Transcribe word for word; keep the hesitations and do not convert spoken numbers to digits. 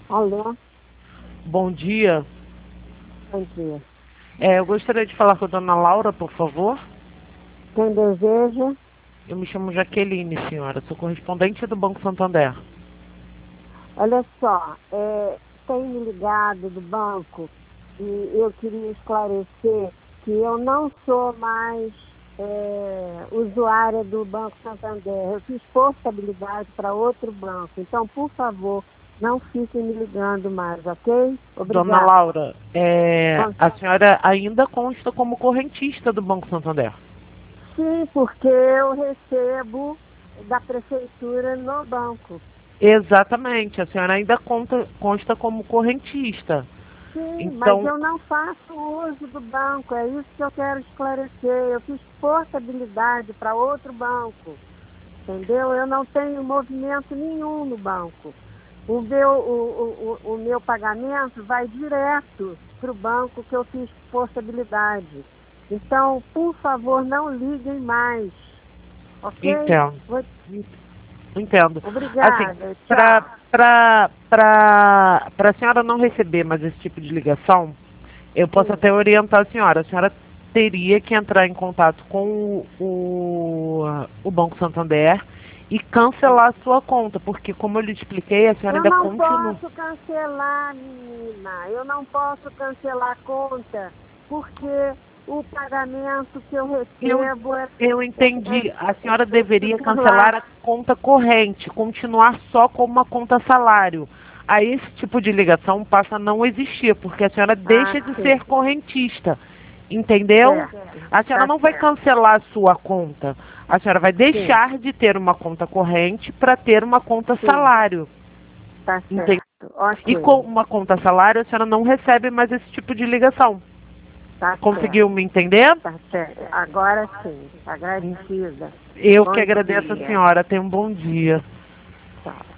Alô, Bom dia. bom dia. É, eu gostaria de falar com a dona Laura, por favor. Quem deseja? Eu me chamo Jaqueline, senhora. Sou correspondente do Banco Santander. Olha só, é, tem me ligado do banco e eu queria esclarecer que eu não sou mais é, usuária do Banco Santander. Eu fiz portabilidade para outro banco. Então, por favor, não fiquem me ligando mais, ok? Dona Obrigada. Laura, é, Bom, a senhora ainda consta como correntista do Banco Santander. sim, porque eu recebo da prefeitura no banco. Exatamente, a senhora ainda conta- consta como correntista. Sim, mas Então, eu não faço uso do banco, é isso que eu quero esclarecer. Eu fiz portabilidade para outro banco, entendeu? Eu não tenho movimento nenhum no banco. O meu, o, o, o, o meu pagamento vai direto para o banco que eu fiz portabilidade. Então, por favor, não liguem mais, ok? entendo. Vou- Entendo. Assim, Obrigada, para tchau. para para para a senhora não receber mais esse tipo de ligação, eu posso Sim. até orientar a senhora. A senhora teria que entrar em contato com o, o Banco Santander e cancelar a sua conta, porque como eu lhe expliquei, a senhora Eu ainda não continua. posso cancelar, menina. Eu não posso cancelar a conta, porque o pagamento que eu Eu, recebo é, eu é, é, entendi. A senhora é deveria por lá. cancelar a conta corrente, continuar só com uma conta salário. Aí esse tipo de ligação passa a não existir, porque a senhora Ah, deixa de ser sim. correntista. Entendeu? Certo. A senhora Tá não vai certo. cancelar a sua conta. A senhora vai Sim, deixar de ter uma conta corrente para ter uma conta sim. salário. Tá Entendeu? certo. E com Ok. uma conta salário, a senhora não recebe mais esse tipo de ligação. Tá Conseguiu certo. me entender? Tá certo. Agora sim. Agradecida. Eu que Bom agradeço a dia. senhora. Tenha um bom dia. Tchau.